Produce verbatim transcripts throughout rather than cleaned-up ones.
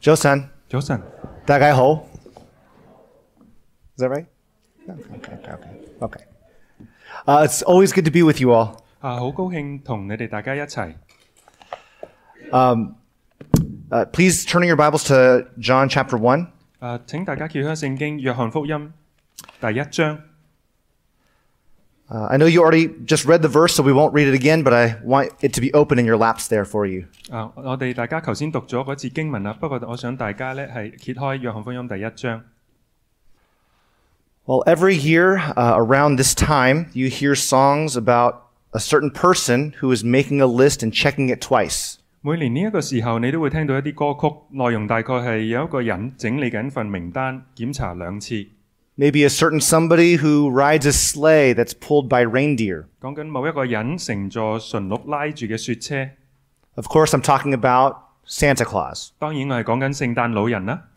早晨， 早晨， 大家好。Is that right? Okay, okay, okay. okay. Uh, it's always good to be with you all. 啊，好高興同你哋大家一齊。 Um, uh, please turn in your Bibles to John chapter one. 啊，請大家揭開聖經《約翰福音》第一章。 Uh, I know you already just read the verse, so we won't read it again, but I want it to be open in your laps there for you. 啊，我哋大家頭先讀咗嗰節經文啦，不過我想大家咧係揭開《約翰福音》第一章。 Well, every year uh, around this time, you hear songs about a certain person who is making a list and checking it twice. 每年呢一個時候，你都會聽到一啲歌曲，內容大概係有一個人整理緊份名單，檢查兩次。 Maybe a certain somebody who rides a sleigh that's pulled by reindeer. 講緊某一個人乘坐馴鹿拉住嘅雪車。 Of course, I'm talking about Santa Claus. 當然我係講緊聖誕老人啦。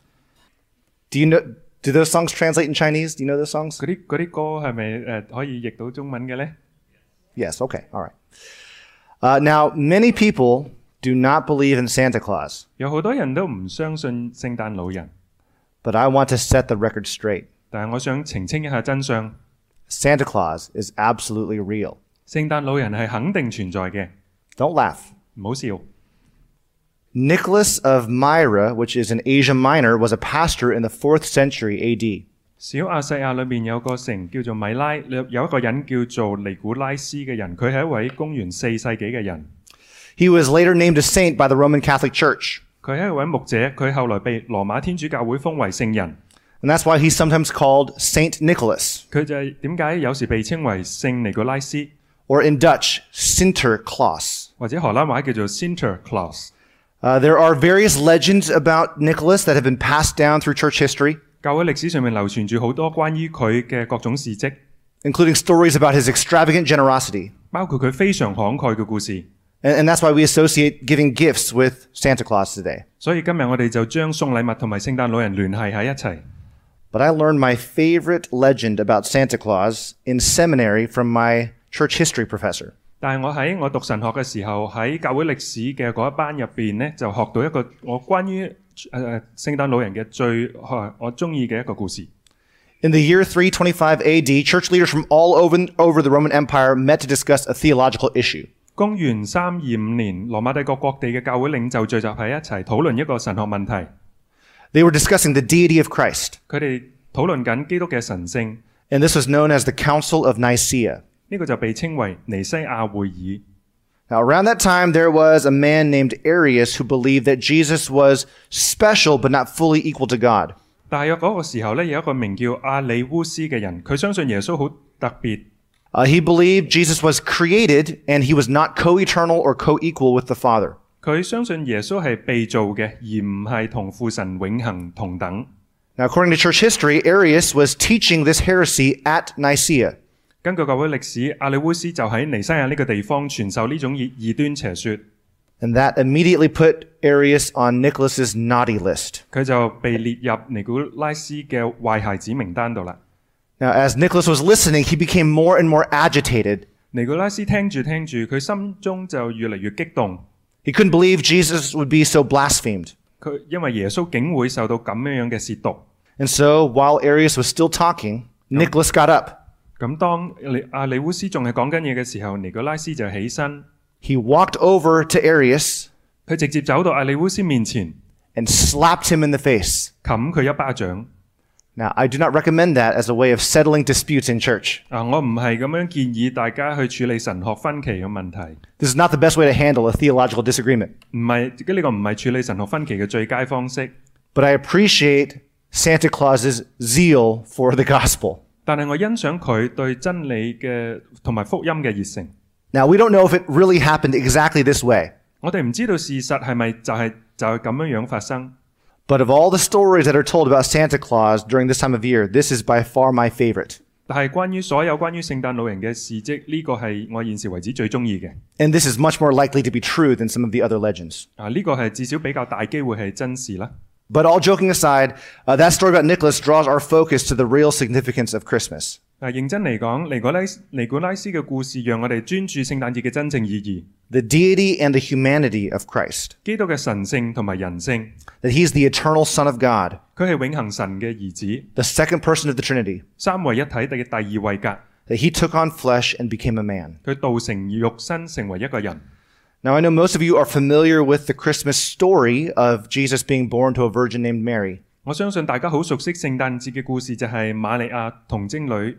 Do you know? Do those songs translate in Chinese? Do you know those songs? 嗰啲嗰啲歌係咪誒可以譯到中文嘅呢？ Yes. Okay. All right. Uh, now, many people do not believe in Santa Claus, 有好多人都唔相信聖誕老人， but I want to set the record straight. 但係我想澄清一下真相。 Santa Claus is absolutely real. 聖誕老人係肯定存在嘅， Don't laugh. 唔好笑。 Nicholas of Myra, which is in Asia Minor, was a pastor in the fourth century A D. 小亞細亞裏面有個城叫做米拉，有一個人叫做尼古拉斯嘅人，佢係一位公元四世紀嘅人。 He was later named a saint by the Roman Catholic Church, 佢係一位牧者，佢後來被羅馬天主教會封為聖人。 and that's why he's sometimes called Saint Nicholas, 佢就係點解有時被稱為聖尼古拉斯， or in Dutch, Sinterklaas. 或者荷蘭話叫做 Sinterklaas。 Uh, there are various legends about Nicholas that have been passed down through church history, 教會歷史上面流傳住好多關於佢嘅各種事蹟， including stories about his extravagant generosity. 包括佢非常慷慨嘅故事。 And, and that's why we associate giving gifts with Santa Claus today. 所以今日我哋就將送禮物同埋聖誕老人聯繫喺一齊。 But I learned my favorite legend about Santa Claus in seminary from my church history professor. 但係我喺我讀神學嘅時候，喺教會歷史嘅嗰一班入邊咧，就學到一個我關於誒、呃、聖誕老人嘅最、呃、我中意嘅一個故事。 In the year three twenty-five A D, church leaders from all over, over the Roman Empire met to discuss a theological issue. 公元三二五年，羅馬帝國各地嘅教會領袖聚集喺一齊討論一個神學問題。 They were discussing the deity of Christ, 佢哋討論緊基督嘅神性， and this was known as the Council of Nicaea. 呢個就被稱為尼西亞會議。 Now, around that time, there was a man named Arius who believed that Jesus was special but not fully equal to God. 大約嗰個時候咧，有一個名叫阿里烏斯嘅人，佢相信耶穌好特別。 Uh, he believed Jesus was created and he was not co-eternal or co-equal with the Father. 佢相信耶穌係被造嘅，而唔係同父神永恆同等。 Now, according to church history, Arius was teaching this heresy at Nicaea. 根據教會歷史，阿里烏斯就喺尼西亞呢個地方傳授呢種異異端邪說， And that immediately put Arius on Nicholas's naughty list. 佢就被列入尼古拉斯嘅壞孩子名單度啦。 Now, as Nicholas was listening, he became more and more agitated. 尼古拉斯聽住聽住，佢心中就越嚟越激動。 He couldn't believe Jesus would be so blasphemed. 佢因為耶穌竟會受到咁樣樣嘅褻瀆。 And so, while Arius was still talking, Nicholas got up. 咁當阿里烏斯仲係講緊嘢嘅時候，尼古拉斯就起身， He walked over to Arius 佢直接走到阿里烏斯面前， and slapped him in the face. 冚佢一巴掌。 Now, I do not recommend that as a way of settling disputes in church. 啊，我唔係咁樣建議大家去處理神學分歧嘅問題。 This is not the best way to handle a theological disagreement. 唔係呢個唔係處理神學分歧嘅最佳方式。 But I appreciate Santa Claus's zeal for the gospel. 但係我欣賞佢對真理嘅同埋福音嘅熱誠。 Now, we don't know if it really happened exactly this way. 我哋唔知道事實係咪就係就係咁樣樣發生。 But of all the stories that are told about Santa Claus during this time of year, this is by far my favorite. 但係關於所有關於聖誕老人嘅事蹟，呢個係我現時為止最中意嘅。 And this is much more likely to be true than some of the other legends. 啊，呢個係至少比較大機會係真事啦。 But all joking aside, uh, that story about Nicholas draws our focus to the real significance of Christmas. 嗱，認真嚟講，尼古拉斯尼古拉斯嘅故事，讓我哋專注聖誕節嘅真正意義。 The deity and the humanity of Christ. 基督嘅神性同埋人性， That he's the eternal Son of God, 佢係永恆神嘅兒子， the second person of the Trinity. 三位一體嘅第二位格。 That he took on flesh and became a man. 佢道成肉身，成為一個人。 Now, I know most of you are familiar with the Christmas story of Jesus being born to a virgin named Mary. 我相信大家好熟悉聖誕節嘅故事，就係瑪利亞童貞女。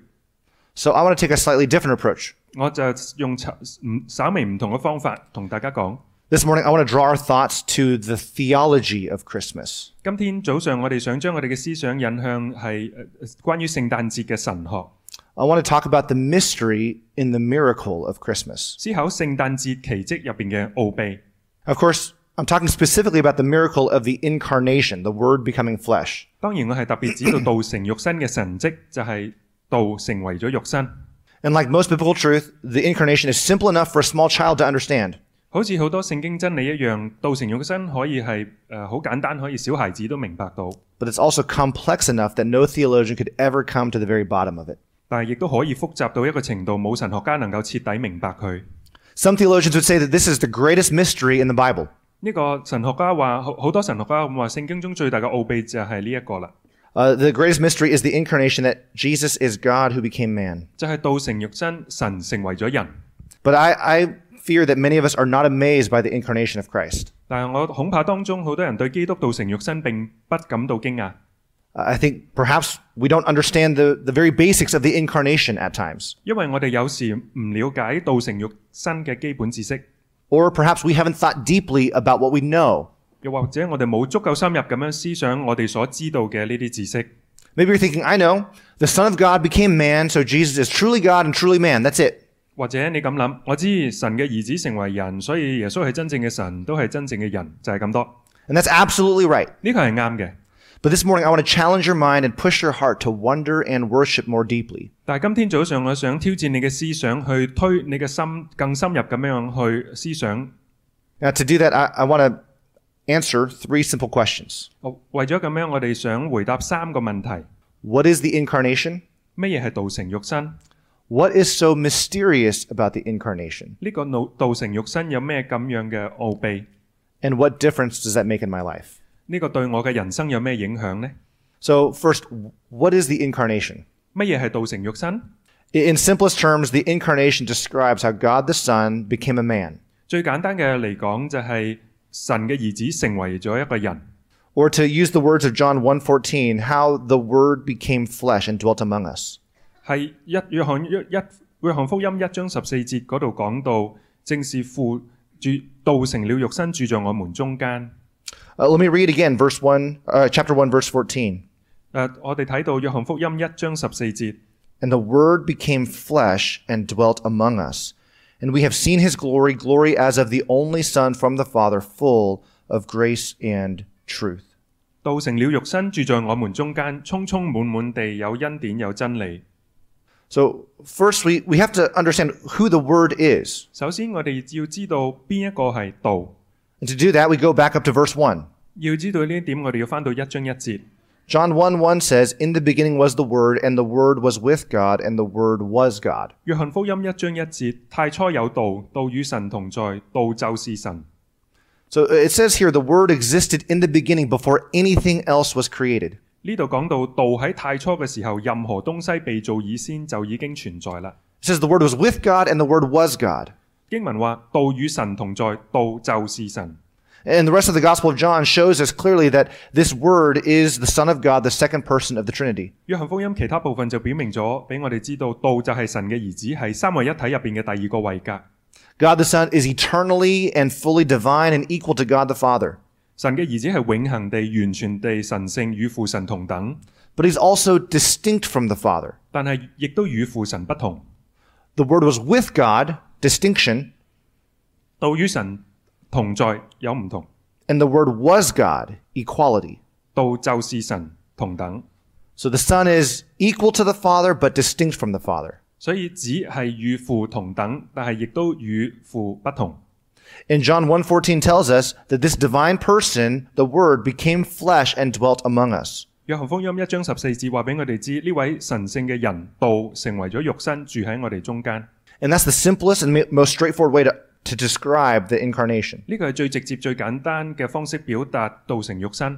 So I want to take a slightly different approach. 我就用稍唔稍微唔同嘅方法同大家講。 This morning, I want to draw our thoughts to the theology of Christmas. 今天早上我哋想將我哋嘅思想引向係誒關於聖誕節嘅神學， I want to talk about the mystery in the miracle of Christmas. 思考聖誕節奇蹟入邊嘅奧秘。 Of course, I'm talking specifically about the miracle of the incarnation, the Word becoming flesh. 當然我係特別指到道成肉身嘅神蹟，就係、道成為咗肉身。 And like most biblical truth, the incarnation is simple enough for a small child to understand. 好似好多聖經真理一樣，道成肉身可以係誒好簡單，可以小孩子都明白到。 But it's also complex enough that no theologian could ever come to the very bottom of it. 但係亦都可以複雜到一個程度，冇神學家能夠徹底明白佢。 Some theologians would say that this is the greatest mystery in the Bible. 呢個神學家話，好好多神學家咁話，聖經中最大嘅奧秘就係呢一個啦， Uh, the greatest mystery is the incarnation, that Jesus is God who became man. 就係道成肉身，神成為咗人。 But I, I fear that many of us are not amazed by the incarnation of Christ. 但係我恐怕當中好多人對基督道成肉身並不感到驚訝。 Uh, I think perhaps we don't understand the, the very basics of the incarnation at times. 因為我哋有時唔了解道成肉身嘅基本知識， Or perhaps we haven't thought deeply about what we know. 又或者我哋冇足夠深入咁樣思想我哋所知道嘅呢啲知識。 Maybe you're thinking, I know, the Son of God became man, so Jesus is truly God and truly man. That's it. 或者你咁諗，我知神嘅兒子成為人，所以耶穌係真正嘅神，都係真正嘅人，就係咁多。 And that's absolutely right. 呢個係啱嘅。 But this morning, I want to challenge your mind and push your heart to wonder and worship more deeply. 但係今天早上，我想挑戰你嘅思想，去推你嘅心更深入咁樣去思想。 Now, to do that, I, I want to answer three simple questions. 我為咗咁樣，我哋想回答三個問題： What is the incarnation? 乜嘢係道成肉身？ What is so mysterious about the incarnation? 呢個道道成肉身有咩咁樣嘅奧秘？ And what difference does that make in my life? 呢個對我嘅人生有咩影響呢？ So, first, what is the incarnation? 乜嘢係道成肉身？ In simplest terms, the incarnation describes how God the Son became a man. 最簡單嘅嚟講，就係神嘅兒子成為咗一個人。 Or to use the words of John one fourteen, how the Word became flesh and dwelt among us. 係一約翰一一約翰福音一章十四節嗰度講到，正是父住道成了肉身，住在我們中間。 Uh, let me read again, verse one, uh, chapter one, verse fourteen. 誒、我哋睇到約翰福音一章十四節， And the Word became flesh and dwelt among us. And we have seen his glory, glory as of the only Son from the Father, full of grace and truth. 道成了肉身，住在我們中間，充充滿滿地有恩典有真理。 So first, we, we have to understand who the Word is. 首先，我哋要知道邊一個係道。 And to do that, we go back up to verse one. 要知道呢一點，我哋要翻到一章一節。 John one one says, In the beginning was the Word, and the Word was with God, and the Word was God. 約翰福音一章一節，太初有道，道與神同在，道就是神。 So it says here, the Word existed in the beginning before anything else was created. 呢度講到道喺太初嘅時候，任何東西被造以先就已經存在啦。 It says the Word was with God, and the Word was God. 經文話道與神同在，道就是神。 And the rest of the Gospel of John shows us clearly that this Word is the Son of God, the second person of the Trinity. 約翰福音其他部分就表明咗，俾我哋知道道就係神嘅兒子，係三位一體入邊嘅第二個位格。 God the Son is eternally and fully divine and equal to God the Father. 神嘅兒子係永恆地、完全地神聖，與父神同等， But he's also distinct from the Father. 但係亦都與父神不同。 The Word was with God, distinction, 道與神同在有唔同， and the Word was God, equality. 道就是神同等。 So the Son is equal to the Father, but distinct from the Father. 所以子係與父同等，但係亦都與父不同。 And John one fourteen tells us that this divine person, the Word, became flesh and dwelt among us. 約約翰福音一章十四節話俾我哋知，呢位神聖嘅人道成為咗肉身，住喺我哋中間。 And that's the simplest and most straightforward way to, to describe the incarnation. 呢個係最直接、最簡單嘅方式表達道成肉身。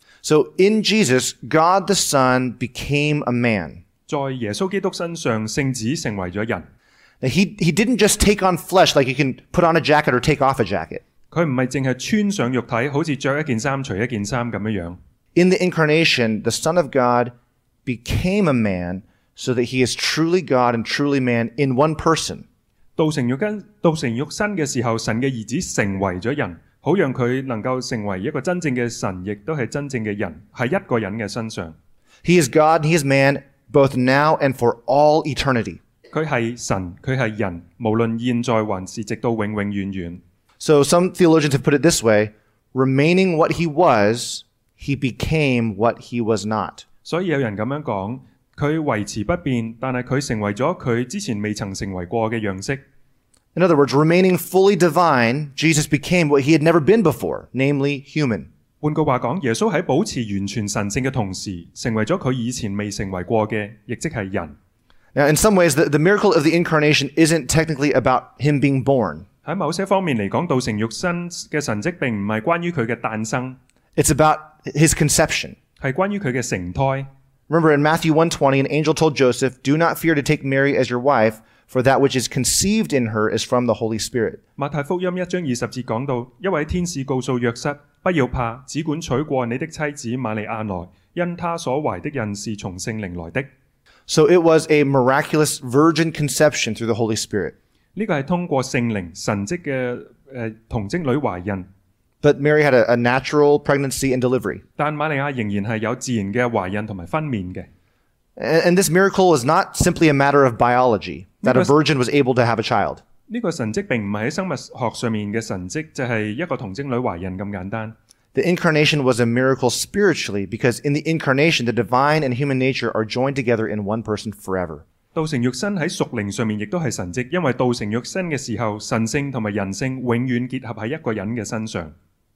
So in Jesus, God the Son became a man. 在耶穌基督身上，聖子成為咗人。 Now, he, he didn't just take on flesh like you can put on a jacket or take off a jacket. 佢唔係淨係穿上肉體，好似着一件衫除一件衫咁樣樣。 In the incarnation, the Son of God became a man so that he is truly God and truly man in one person. 道成肉身，道成肉身嘅時候，神嘅兒子成為咗人，好讓佢能夠成為一個真正嘅神，亦都係真正嘅人，喺一個人嘅身上。 He is God and he is man both now and for all eternity. 佢係神，佢係人，無論現在還是直到永永遠遠。 So some theologians have put it this way, remaining what he was, he became what he was not. 所以有人咁樣講，佢維持不變，但係佢成為咗佢之前未曾成為過嘅樣式。 In other words, remaining fully divine, Jesus became what he had never been before, namely human. 換句話講，耶穌喺保持完全神聖嘅同時，成為咗佢以前未成為過嘅，亦即係人。 Now, in some ways, the, the miracle of the incarnation isn't technically about him being born. 喺某些方面嚟講，道成肉身嘅神蹟並唔係關於佢嘅誕生， It's about his conception. 係關於佢嘅成胎。 Remember in Matthew one twenty, an angel told Joseph, "Do not fear to take Mary as your wife, for that which is conceived in her is from the Holy Spirit." 馬太福音一章二十節講到，一位天使告訴約瑟，不要怕，只管娶過你的妻子瑪利亞來，因她所懷的孕是從聖靈來的。 So it was a miraculous virgin conception through the Holy Spirit. 呢個係通過聖靈神蹟嘅誒童貞女懷孕， But Mary had a, a natural pregnancy and delivery. 但瑪利亞仍然係有自然嘅懷孕同埋分娩嘅。 And, and this miracle was not simply a matter of biology, that a virgin was able to have a child. 呢個神蹟並唔係喺生物學上面嘅神蹟，就係一個童貞女懷孕咁簡單。 The incarnation was a miracle spiritually because in the incarnation, the divine and human nature are joined together in one person forever. 道成肉身喺屬靈上面亦都係神蹟，因為道成肉身嘅時候，神性同埋人性永遠結合喺一個人嘅身上。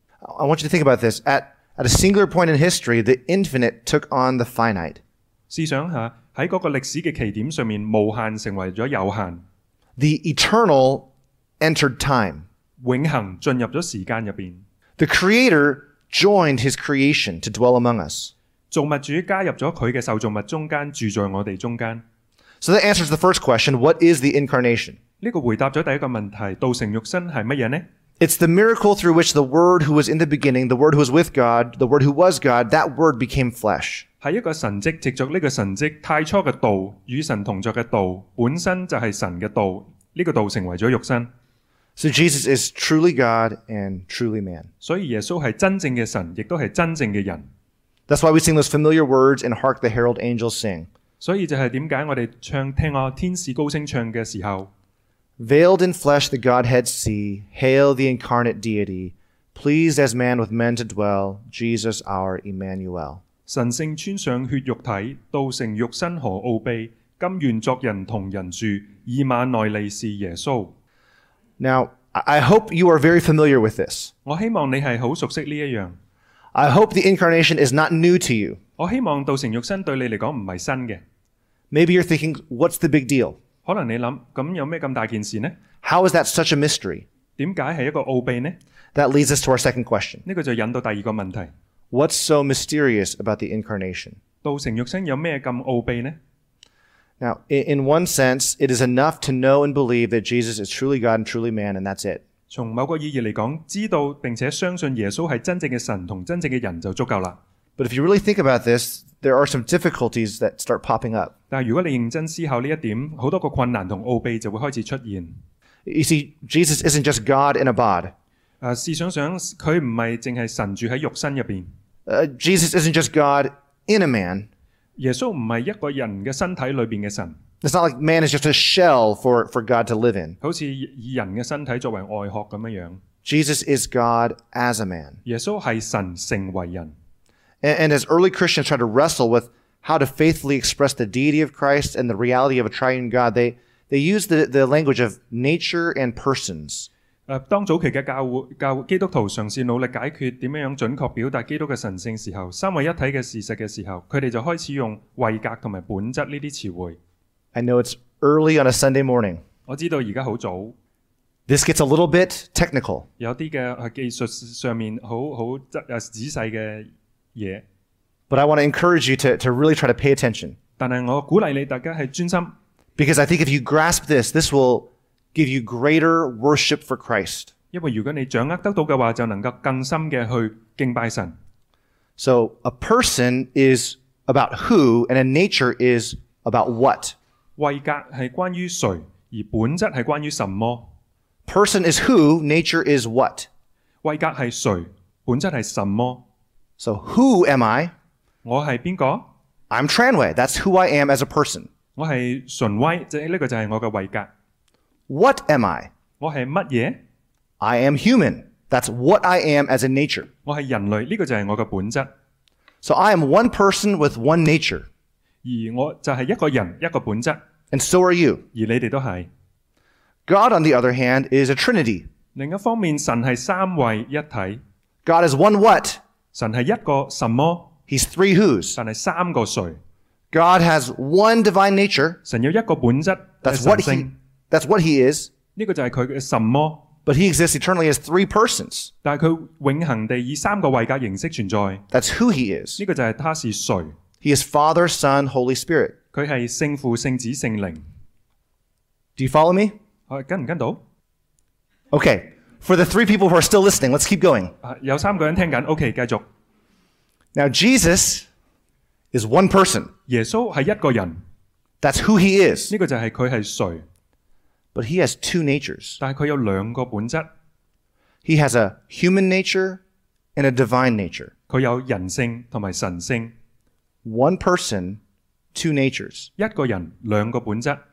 I want you to think about this. At, at a singular point in history, the infinite took on the finite. 試想下喺嗰個歷史嘅起點上面，無限成為咗有限， The eternal entered time. 永恆進入咗時間入邊。 The Creator joined his creation to dwell among us. 造物主加入咗佢嘅受造物中間，住在我哋中間。 So that answers the first question, what is the incarnation? 呢個回答咗第一個問題，道成肉身係乜嘢呢？ It's the miracle through which the Word who was in the beginning, the Word who was with God, the Word who was God, that Word became flesh. 係一個神蹟，藉着呢個神蹟，太初嘅道，與神同在嘅道，本身就係神嘅道，呢、這個道成為咗肉身。 So Jesus is truly God and truly man. 所以耶穌係真正嘅神，亦都係真正嘅人。 That's why we sing those familiar words and hark the herald angels sing. 所以就係點解我哋唱聽下天使高聲唱嘅時候， Veiled in flesh the Godhead see, hail the incarnate deity, pleased as man with men to dwell, Jesus our Emmanuel. 神聖穿上血肉體，道成肉身何奧秘，甘願作人同人住，以馬內利是耶穌。 Now, I I hope you are very familiar with this. 我希望你係好熟悉呢一樣。 I hope the incarnation is not new to you. 我希望道成肉身對你嚟講唔係新嘅。 Maybe you're thinking, what's the big deal? 可能你諗，咁有咩咁大件事呢？ How is that such a mystery? 點解係一個奧秘呢？ That leads us to our second question. 呢個就引到第二個問題。 What's so mysterious about the incarnation? 道成肉身有咩咁奧秘呢？ Now, i- in one sense, it is enough to know and believe that Jesus is truly God and truly man, and that's it. 從某個意義嚟講，知道並且相信耶穌係真正嘅神同真正嘅人就足夠啦。 But if you really think about this, there are some difficulties that start popping up. 但係如果你認真思考呢一點，好多個困難同奧秘就會開始出現。 You see, Jesus isn't just God in a bod. 誒，試想想，佢唔係淨係神住喺肉身入邊， Uh, Jesus isn't just God in a man. 耶穌唔係一個人嘅身體裏邊嘅神， It's not like man is just a shell for, for God to live in. 好似以人嘅身體作為外殼咁樣樣。 Jesus is God as a man. 耶穌係神成為人。 And, and as early Christians try to wrestle with how to faithfully express the deity of Christ and the reality of a triune God, they, they use the, the language of nature and persons. 誒，當早期嘅教會教基督徒嘗試努力解決點樣樣準確表達基督嘅神性時候，三位一體嘅事實嘅時候，佢哋就開始用位格同埋本質呢啲詞彙。 I know it's early on a Sunday morning. 我知道而家好早， This gets a little bit technical. 有啲嘅係技術上面好好誒仔細嘅嘢， But I want to encourage you to, to really try to pay attention. 但係我鼓勵你大家係專心， Because I think if you grasp this, this will give you greater worship for Christ. 因為如果你掌握得到嘅話，就能夠更深嘅去敬拜神。 So a person is about who, and a nature is about what. 位格係關於誰，而本質係關於什麼。 Person is who, nature is what. 位格係誰，本質係什麼。 So who am I? 我係邊個？ I'm Tranway. That's who I am as a person. 我係純威，即係呢個就係我嘅位格。 What am I? 我係乜嘢？ I am human. That's what I am as a nature. 我係人類，呢個就係我嘅本質。 So I am one person with one nature. 而我就係一個人，一個本質。 And so are you. 而你哋都係。 God, on the other hand, is a trinity. 另一方面，神係三位一體。 God is one what? 神係一個什麼？ He's three who's. 神係三個誰。 God has one divine nature. 神有一個本質係 That's 神 what 性， he, that's what he is. 呢個就係佢嘅什麼。 But he exists eternally as three persons. 但係佢永恆地以三個位格形式存在。呢 That's who he is. 個就係他是誰。 He is Father, Son, Holy Spirit. 佢係聖父、聖子、聖靈。 Do you follow me? 啊，跟唔跟到？ Okay. For the three people who are still listening, let's keep going. 啊，有三個人聽緊。OK，繼續。 Now, Jesus is one person. 耶穌係一個人， That's who he is. 呢個就係佢係誰。 But he has two natures. 但係佢有兩個本質， He has a human nature and a divine nature. 佢有人性同埋神性。 One person, two natures. 一個人兩個本質。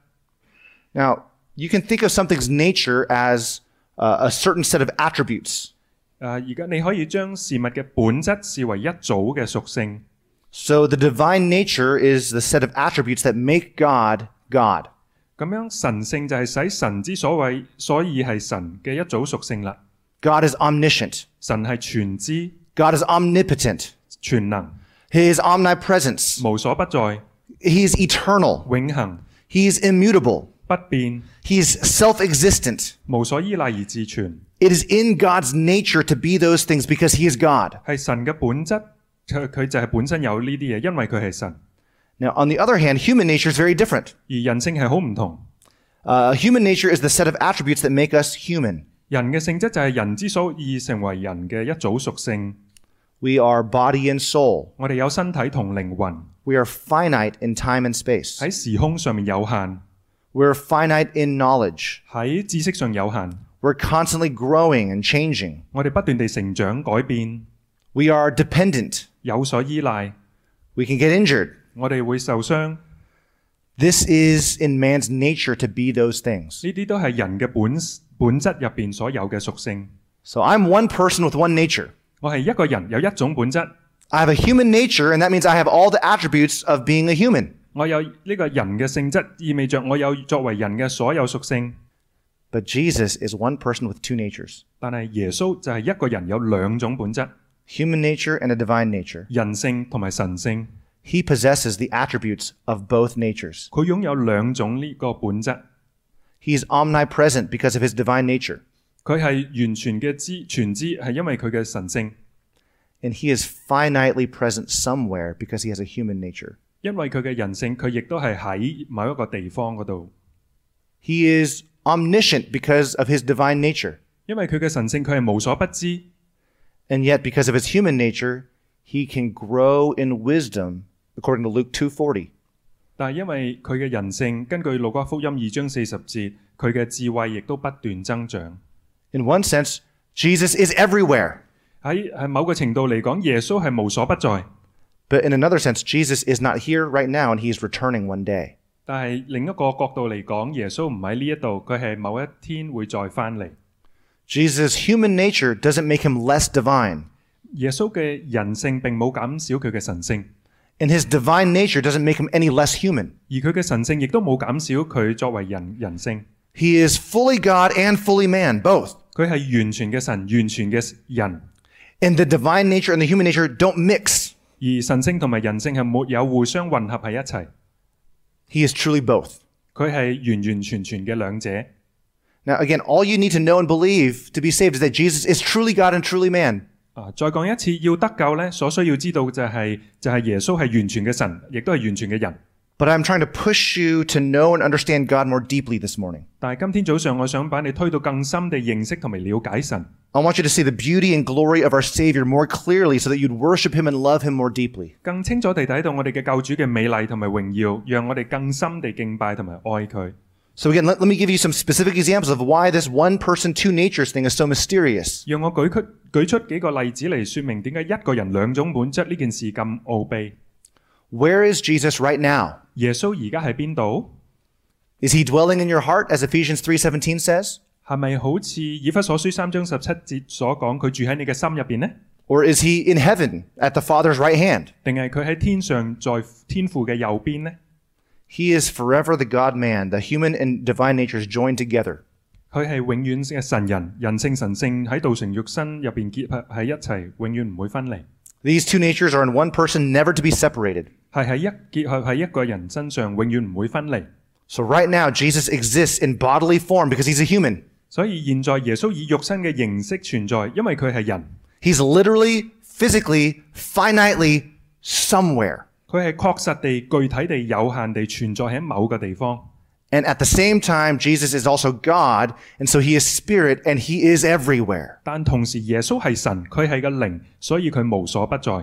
Now, you can think of something's nature as uh, a certain set of attributes. 誒，而家你可以將事物嘅本質視為一組嘅屬性。 So the divine nature is the set of attributes that make God God. 咁樣神性就係使神之所謂，所以係神嘅一組屬性啦。 God is omniscient. 神係全知、 God is omnipotent. 全能、 He is omnipresence. 無所不在、 He is eternal. 永恆、 He is immutable. 不變、 He is self-existent. 無所依賴而自存， It is in God's nature to be those things because he is God. 係神嘅本質。佢佢就係本身有呢啲嘢，因為佢係神。 Now, on the other hand, human nature is very different. 而人性係好唔同。 Uh, human nature is the set of attributes that make us human. 人嘅性質就係人之所以成為人嘅一組屬性。 We are body and soul. 我哋有身體同靈魂， We are finite in time and space. 喺時空上面有限， We're finite in knowledge. 喺知識上有限。 We're constantly growing and changing. 我哋不斷地成長改變， We are dependent. 有所依賴， We can get injured. 我哋會受傷。 This is in man's nature to be those things. 呢啲都係人嘅本本質入邊所有嘅屬性。 So I'm one person with one nature. 我係一個人，有一種本質。 I have a human nature, and that means I have all the attributes of being a human. 我有呢個人嘅性質，意味着我有作為人嘅所有屬性。 But Jesus is one person with two natures. 但係耶穌就係一個人有兩種本質， Human nature and a divine nature. 人性同埋神性。 He possesses the attributes of both natures. 佢擁有兩種呢個本質。 He is omnipresent because of his divine nature. 佢係完全嘅知全知，係因為佢嘅神性。 And he is finitely present somewhere because he has a human nature. 因為佢嘅人性，佢亦都係喺某一個地方嗰度。 He is omniscient because of his divine nature. 因為佢嘅神性，佢係無所不知。 And yet, because of his human nature, he can grow in wisdom, according to Luke two forty. 但係因為佢嘅人性，根據路加福音二章四十節，佢嘅智慧亦都不斷增長。 In one sense, Jesus is everywhere. 喺喺某個程度嚟講，耶穌係無所不在。 But in another sense, Jesus is not here right now and he is returning one day. 但係另一個角度嚟講，耶穌唔喺呢一度，佢係某一天會再翻嚟。 Jesus' human nature doesn't make him less divine. 耶穌嘅人性並冇減少佢嘅神性， And his divine nature doesn't make him any less human. 而佢嘅神性亦都冇減少佢作為人人性。 He is fully God and fully man, both. 佢佢係完全嘅神，完全嘅人。 And the divine nature and the human nature don't mix. 而神性同埋人性係沒有互相混合喺一齊， He is truly both. 佢係完完全全嘅兩者。 Now, again, all you need to know and believe to be saved is that Jesus is truly God and truly man. 啊，再講一次，要得救咧，所需要知道就係、就係、耶穌係完全嘅神，亦都係完全嘅人。 But I'm trying to push you to know and understand God more deeply this morning. 但係今天早上，我想把你推到更深地認識同埋了解神。 I want you to see the beauty and glory of our Savior more clearly so that you'd worship him and love him more deeply. 更清楚地睇到我哋嘅救主嘅美麗同埋榮耀，讓我哋更深地敬拜同埋愛佢。 So again, let, let me give you some specific examples of why this one person, two natures thing is so mysterious. 讓我舉出舉出幾個例子嚟說明點解一個人兩種本質呢件事咁奧秘。 Where is Jesus right now? 耶穌而家喺邊度？ Is he dwelling in your heart, as Ephesians three seventeen says? 係咪好似以弗所書三章十七節所講，佢住喺你嘅心入邊呢？ Or is he in heaven at the Father's right hand? 定係佢喺天上，在天父嘅右邊呢？ He is forever the God-man, the human and divine natures joined together. 佢係永遠嘅神人，人性神性喺道成肉身入邊結合喺一齊，永遠唔會分離。 These two natures are in one person, never to be separated. 係喺一結合喺一個人身上，永遠唔會分離。 So right now, Jesus exists in bodily form because he's a human. 所以現在耶穌以肉身嘅形式存在，因為佢係人。 He's literally, physically, finitely somewhere. 佢係確實地、具體地、有限地存在喺某個地方。 And at the same time, Jesus is also God, and so he is spirit, and he is everywhere. 但同時耶穌係神，佢係個靈，所以佢無所不在。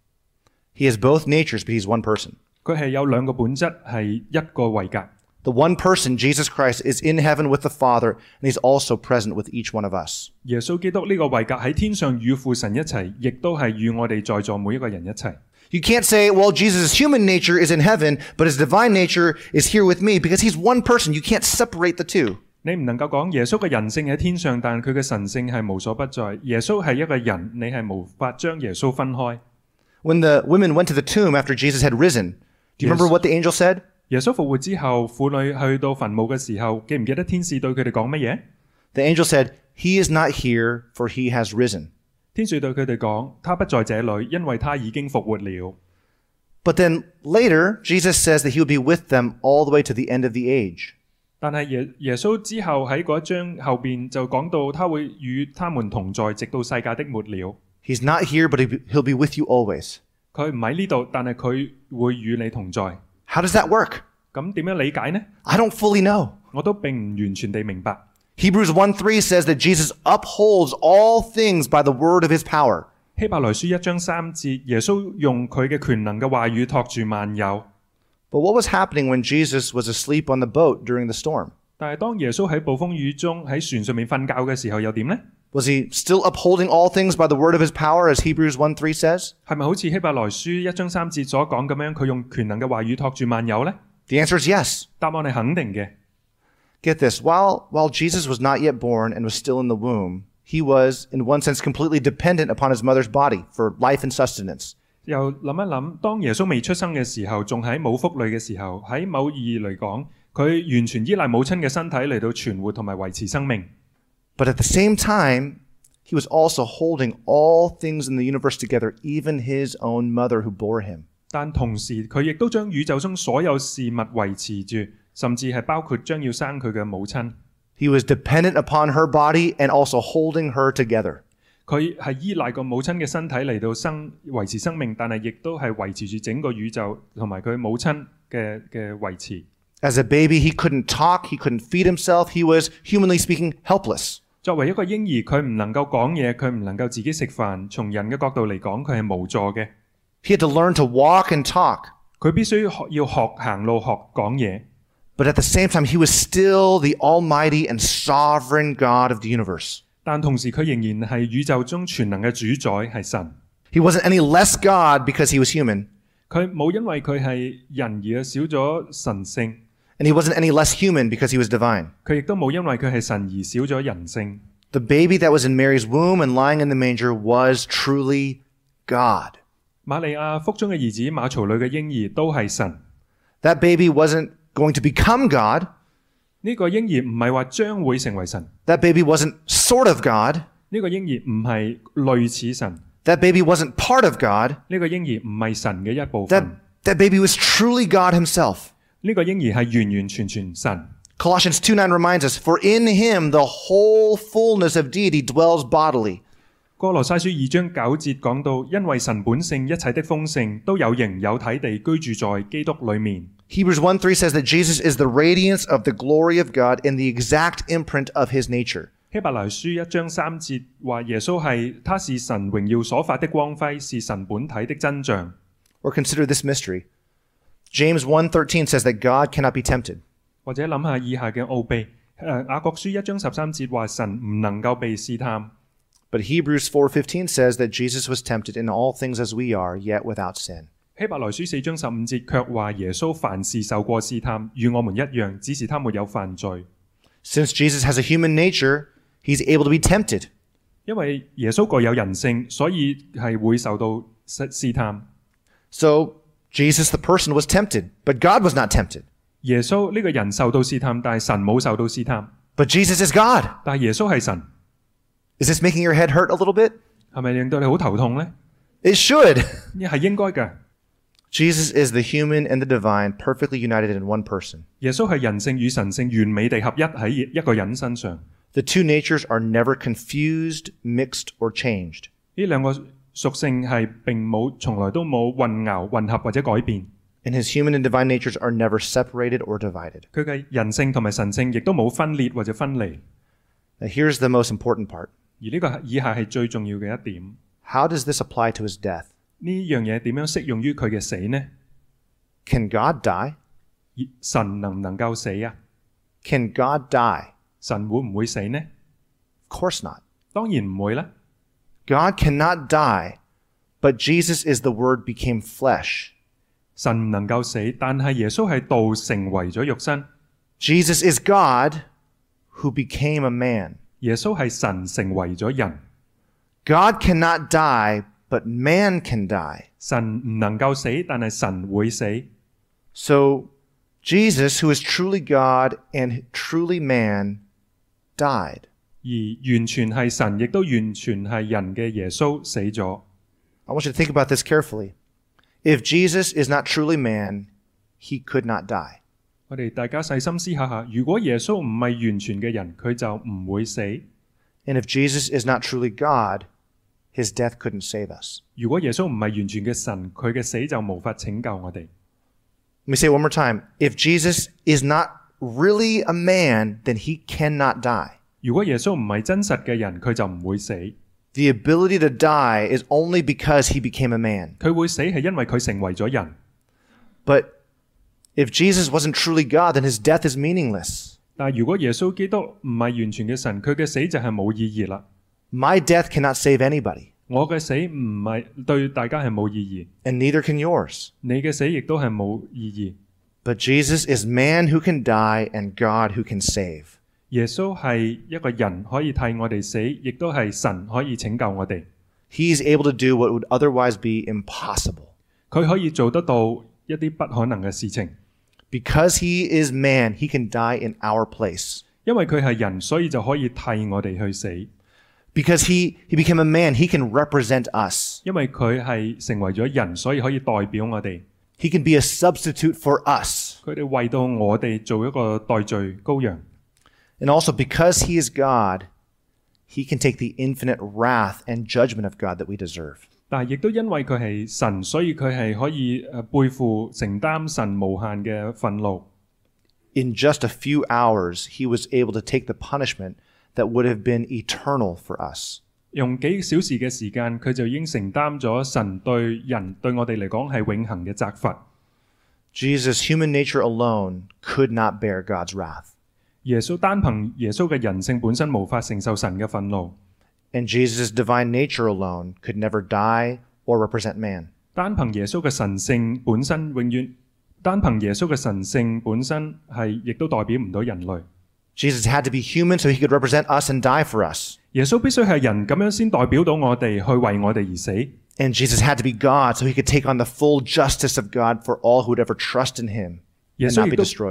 He has both natures, but he's one person. 佢係有兩個本質，係一個位格。 The one person, Jesus Christ, is in heaven with the Father, and he's also present with each one of us. 耶穌基督呢個位格喺天上與父神一齊，亦都係與我哋在座每一個人一齊。 You can't say, well, Jesus' human nature is in heaven, but his divine nature is here with me, because he's one person. You can't separate the two. 你唔能夠講耶穌嘅人性喺天上，但佢嘅神性係無所不在。耶穌係一個人，你係無法將耶穌分開。 When the women went to the tomb after Jesus had risen, do you Yes. remember what the angel said? 耶穌復活之後，婦女去到墳墓嘅時候，記唔記得天使對佢哋講乜嘢？ The angel said, he is not here, for he has risen. 天使對佢哋講：他不在這裏，因為他已經復活了。 But then later, Jesus says that he will be with them all the way to the end of the age. 但係耶耶穌之後喺嗰一章後邊就講到，他會與他們同在，直到世界的末了。 He's not here, but he- he'll be with you always. 佢唔喺呢度，但係佢會與你同在。 How does that work? 咁點樣理解呢？ I don't fully know. 我都並唔完全地明白。 Hebrews one three says that Jesus upholds all things by the word of his power. 希伯來書一章三節，耶穌用佢嘅權能嘅話語托住萬有。 But what was happening when Jesus was asleep on the boat during the storm? 但係當耶穌喺暴風雨中喺船上面瞓覺嘅時候，又點呢？ Was he still upholding all things by the word of his power, as Hebrews one three says? 係咪好似希伯來書一章三節所講咁樣，佢用權能嘅話語托住萬有呢？ The answer is yes. 答案係肯定嘅。 Get this. While, while Jesus was not yet born and was still in the womb, he was, in one sense, completely dependent upon his mother's body for life and sustenance. 又諗一諗，當耶穌未出生嘅時候，仲喺母腹裏嘅時候，喺某意義嚟講，佢完全依賴母親嘅身體嚟到存活同埋維持生命。 But at the same time, he was also holding all things in the universe together, even his own mother who bore him. 但同時，佢亦都將宇宙中所有事物維持住，甚至係包括將要生佢嘅母親。 He was dependent upon her body and also holding her together. 佢係依賴個母親嘅身體嚟到生維持生命，但係亦都係維持住整個宇宙同埋佢母親嘅嘅維持。 As a baby, he couldn't talk, he couldn't feed himself, he was, humanly speaking, helpless. 作為一個嬰兒，佢唔能夠講嘢，佢唔能夠自己食飯。從人嘅角度嚟講，佢係無助嘅。 He had to learn to walk and talk. 佢必須學要學行路、學講嘢。 But at the same time, he was still the almighty and sovereign God of the universe. 但同時佢仍然係宇宙中全能嘅主宰，係神。 He wasn't any less God because he was human, 佢冇因為佢係人而少咗神性， and he wasn't any less human because he was divine. 佢亦都冇因為佢係神而少咗人性。 The baby that was in Mary's womb and lying in the manger was truly God. 瑪利亞腹中嘅兒子馬槽裏嘅嬰兒都係神。 That baby wasn't going to become God. 呢個嬰兒唔係話將會成為神， That baby wasn't sort of God. 呢個嬰兒唔係類似神， That baby wasn't part of God. 呢個嬰兒唔係神嘅一部 That, 分， that baby was truly God himself. 呢個嬰兒係完完全全神。 Colossians two nine reminds us, for in him the whole fullness of deity dwells bodily. 歌羅西書二章九節講到，因為神本性一切的豐盛都有形有體地居住在基督裡面。 Hebrews one three says that Jesus is the radiance of the glory of God and the exact imprint of his nature. 希伯來書一章三節話耶穌係他是神榮耀所發的光輝，是神本體的真像。 Or consider this mystery. James one thirteen says that God cannot be tempted. 或者諗下以下嘅奧秘，誒雅各書一章十三節話神唔能夠被試探。 But Hebrews four fifteen says that Jesus was tempted in all things as we are, yet without sin. 希伯來書四章十五節卻話耶穌凡事受過試探，與我們一樣，只是他沒有犯罪。 Since Jesus has a human nature, he's able to be tempted. 因為耶穌具有人性，所以係會受到試試探。 So Jesus the person was tempted, but God was not tempted. 耶穌呢個人受到試探，但係神冇受到試探。 But Jesus is God. 但係耶穌係神， Is this making your head hurt a little bit? 係咪令到你好頭痛呢？ It should. 係應該嘅。 Jesus is the human and the divine perfectly united in one person. 耶穌係人性與神性完美地合一喺一個人身上。 The two natures are never confused, mixed, or changed. 呢兩個屬性係並冇從來都冇混淆、混合或者改變。 And his human and divine natures are never separated or divided. 佢嘅人性同埋神性亦都冇分裂或者分離。 Now here's the most important part. 而呢個以下係最重要嘅一點。 How does this apply to his death? 呢樣嘢點樣適用於佢嘅死呢？ Can God die? 神能唔能夠死啊？ Can God die? 神會唔會死呢？ Of course not. 當然唔會啦。 God cannot die, but Jesus is the Word became flesh. 神唔能夠死，但係耶穌係道成為咗肉身。 Jesus is God who became a man. 耶穌係神成為咗人。 God cannot die, but man can die. 神唔能夠死，但係神會死。 So Jesus, who is truly God and truly man, died. 而完全係神，亦都完全係人嘅耶穌死咗。 I want you to think about this carefully. If Jesus is not truly man, he could not die. 我哋大家細心思考下，如果耶穌唔係完全嘅人，佢就唔會死。 And if Jesus is not truly God, his death couldn't save us. 如果耶穌唔係完全嘅神，佢嘅死就無法拯救我哋。 Let me say it one more time. If Jesus is not really a man, then he cannot die. 如果耶穌唔係真實嘅人，佢就唔會死。 The ability to die is only because he became a man. 佢會死係因為佢成為咗人。 But if Jesus wasn't truly God, then his death is meaningless. 但係如果耶穌基督唔係完全嘅神，佢嘅死就係冇意義啦。 My death cannot save anybody, 我嘅死唔係對大家係冇意義， and neither can yours. 你嘅死亦都係冇意義。 But Jesus is man who can die and God who can save. 耶穌係一個人可以替我哋死，亦都係神可以拯救我哋。 He is able to do what would otherwise be impossible. 佢可以做得到一啲不可能嘅事情。 Because he is man, he can die in our place. 因為佢係人，所以就可以替我哋去死。 Because he, he became a man, he can represent us. 因為佢係成為咗人，所以可以代表我哋。 He can be a substitute for us. 佢哋為到我哋做一個代罪羔羊。 And also because he is God, he can take the infinite wrath and judgment of God that we deserve. 但係亦都因為佢係神，所以佢係可以誒背負承擔神無限嘅憤怒。 In just a few hours, he was able to take the punishment that would have been eternal for us. 用幾小時嘅時間，佢就已經承擔咗神對人對我哋嚟講係永恆嘅責罰。 Jesus' human nature alone could not bear God's wrath. 耶穌單憑耶穌嘅人性本身無法承受神嘅憤怒。 And Jesus' divine nature alone could never die or represent man. 單憑耶穌嘅神性本身永遠，單憑耶穌嘅神性本身係亦都代表唔到人類。 Jesus had to be human so he could represent us and die for us. 耶穌必須係人，咁樣先代表到我哋去為我哋而死。 And Jesus had to be God so he could take on the full justice of God for all who would ever trust in him 耶 and 穌 not 亦 be 都 destroyed.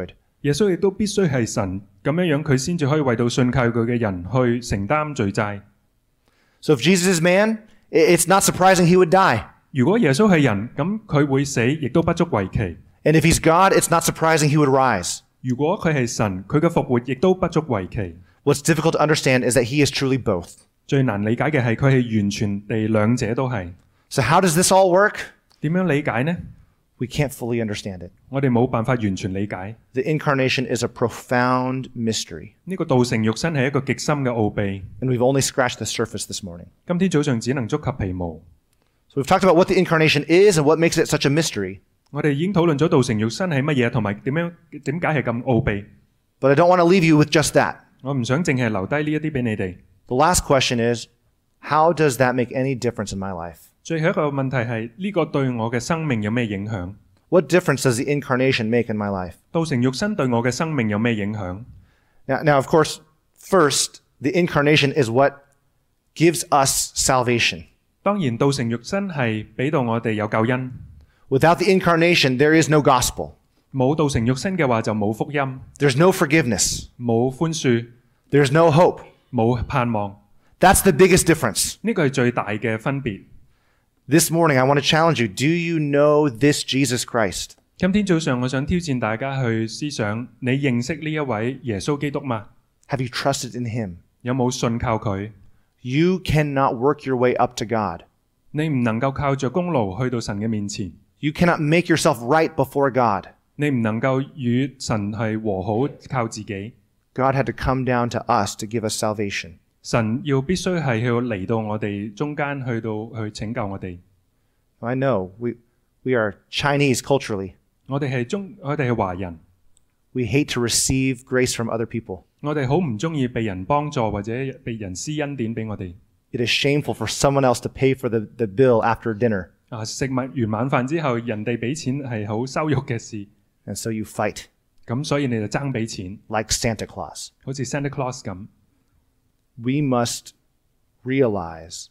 耶穌亦都必須係神，咁樣樣佢先至可以為到信靠佢嘅人去承擔罪債。 So if Jesus is man, i- it's not surprising he would die. 如果耶穌係人，咁佢會死，亦都不足為奇。 And if he's God, it's not surprising he would rise. 如果佢係神，佢嘅復活亦都不足為奇。 What's difficult to understand is that he is truly both. 最難理解嘅係佢係完全地兩者都係。 So how does this all work? 點樣理解呢？ We can't fully understand it. 我哋冇辦法完全理解。 The incarnation is a profound mystery, 呢個道成肉身係一個極深嘅奧秘。 and we've only scratched the surface this morning. 今天早上只能觸及皮毛。 So we've talked about what the incarnation is and what makes it such a mystery. 我哋已經討論咗道成肉身係乜嘢，同埋點樣點解係咁奧秘。 But I don't want to leave you with just that. 我唔想淨係留低呢一啲俾你哋。 The last question is, how does that make any difference in my life? 最後一個問題係呢個對我嘅生命有咩影響？ What difference does the incarnation make in my life? 道成肉身對我嘅生命有咩影響？ Now, now, of course, first, the incarnation is what gives us salvation. 當然，道成肉身係俾到我哋有救恩。 Without the incarnation, there is no gospel. 冇道成肉身嘅話，就冇福音， There's no forgiveness. 冇寬恕， There's no hope. 冇盼望。 That's the biggest difference. 呢個係最大嘅分別。 This morning, I want to challenge you. Do you know this Jesus Christ? 今天早上，我想挑戰大家去思想：你認識呢一位耶穌基督嗎？ Have you trusted in him? 有冇信靠佢？ You cannot work your way up to God. 你唔能夠靠着功勞去到神嘅面前， You cannot make yourself right before God. 你唔能夠與神係和好，靠自己。 God had to come down to us to give us salvation. 神要必須係要嚟到我哋中間，去到去拯救我哋。 I know we, we are Chinese culturally. 我哋係中，我哋係華人， We hate to receive grace from other people. 我哋好唔中意被人幫助或者被人施恩典俾我哋。 It is shameful for someone else to pay for the, the bill after dinner. 啊，食物完晚飯之後，人哋俾錢係好羞辱嘅事， And so you fight 咁所以你就爭俾錢， like Santa Claus. 好似 Santa Claus 咁。 We must realize